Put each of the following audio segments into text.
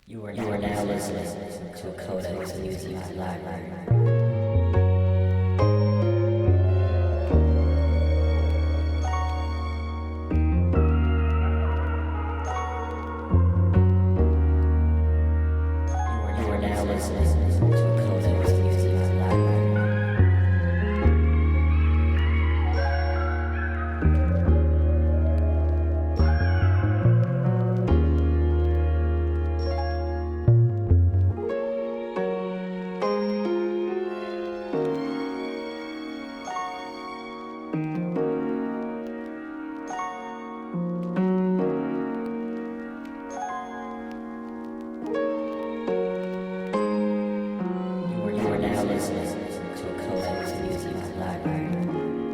You are now listening to a Codex Music Library. You are now listening to a Codex Music Library. You are now listening to a Codex Music Library.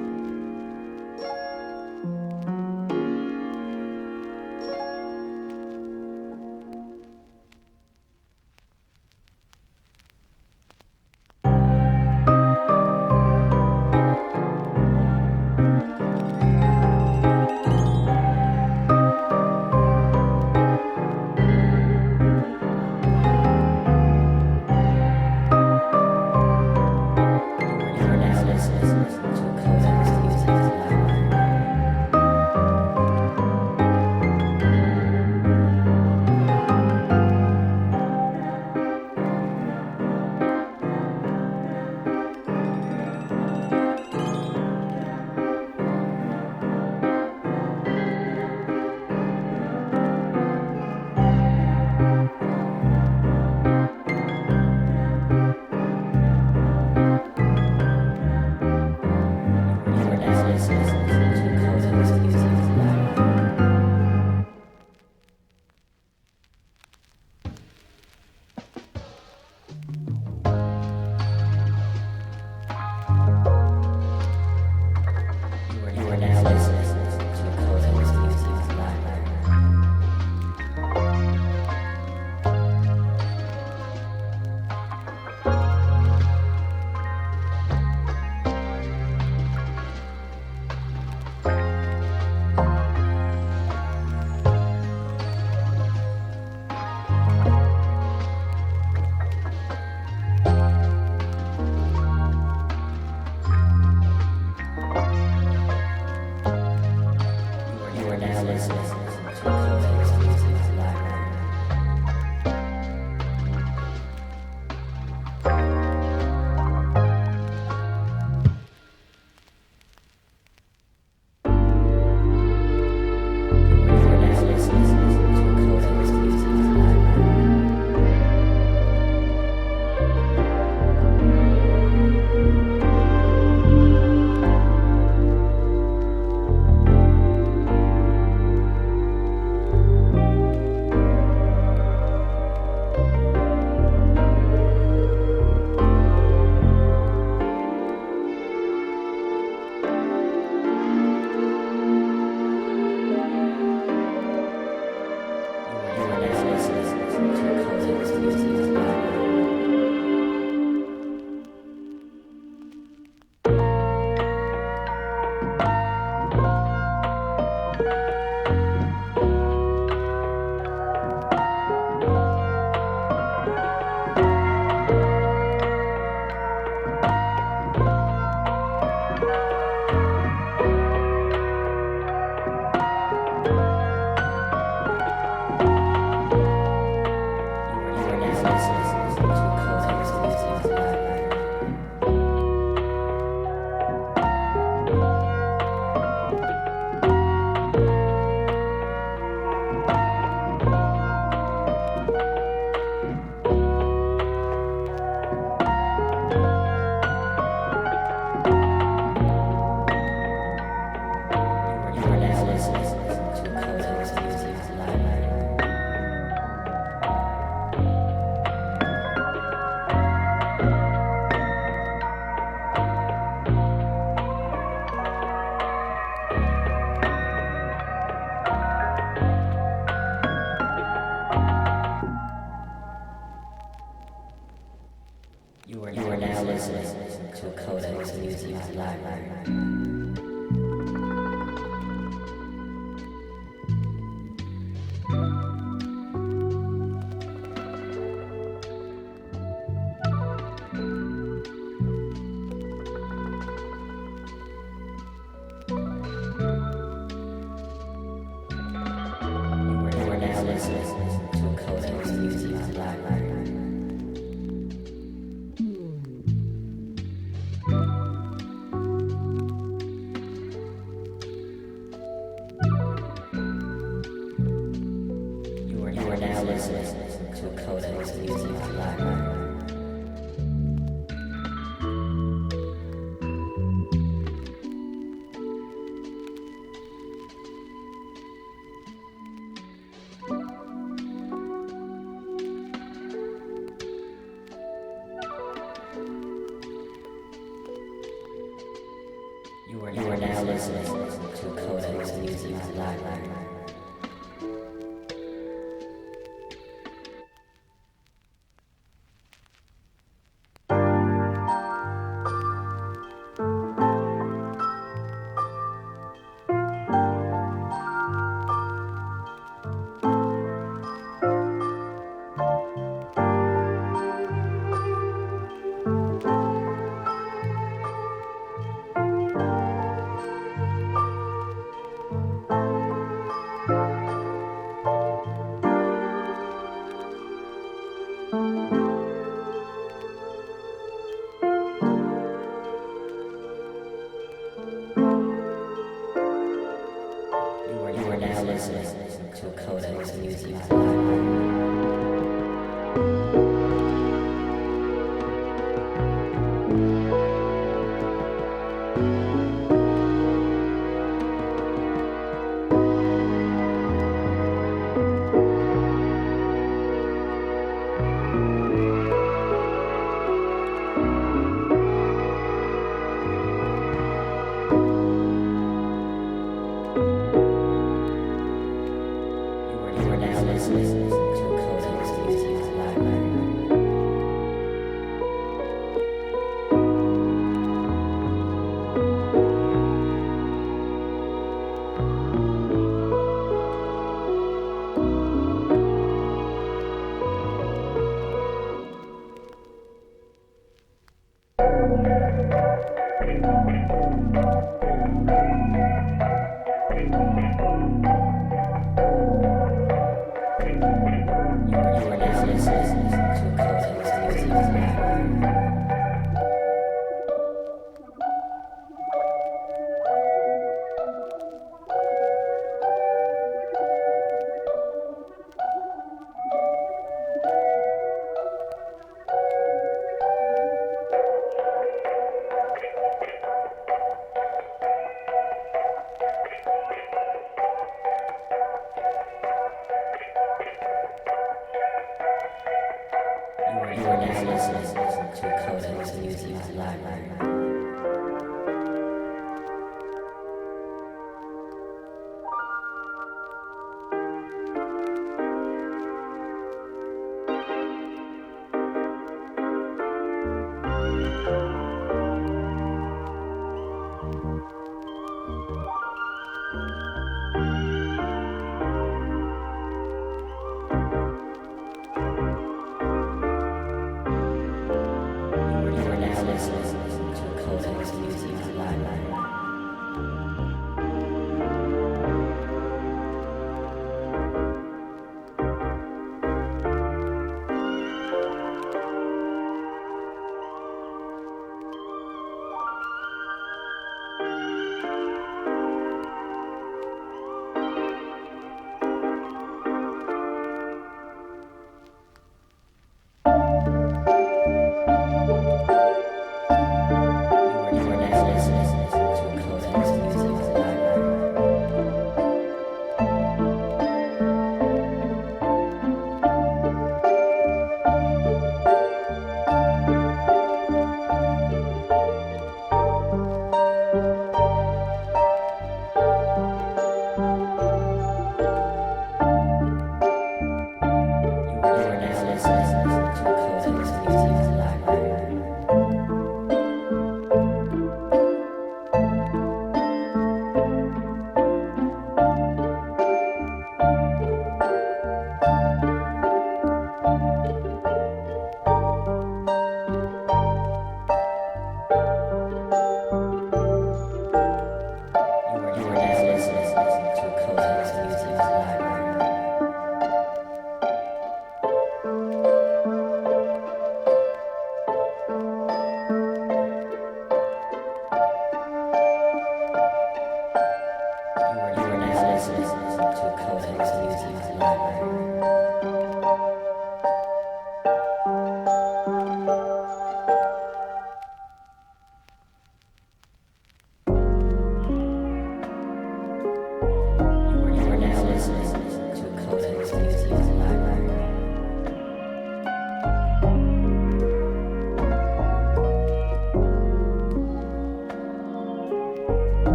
You are now listening to a Codex Music Library. You are now listening to a Codex Music Library. You are now listening to a Codex Music Library. You are now listening to a Codex Music Library. You are now listening to a Codex Music Library. You are now listening to a Codex Music Library. You are now listening to a Codex Music Library. You are now listening to a Codex Music Library. You are now listening to a Codex Music Library. listening to a Codex Music Library. You are now listening to Codex Music Library. You are now listening to Codex Music Library. You are now listening to Codex Music Library. You are now listening to Codex Music Library. You are now listening to Codex Music Library. You are now listening to Codex Music Library. You are now listening to Codex Music Library. You are now listening to Codex Music Library. You are now listening to Codex Music Library.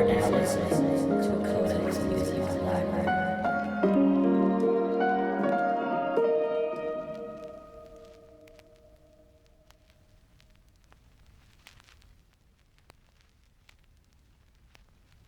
are now listening to a Codex Music Library.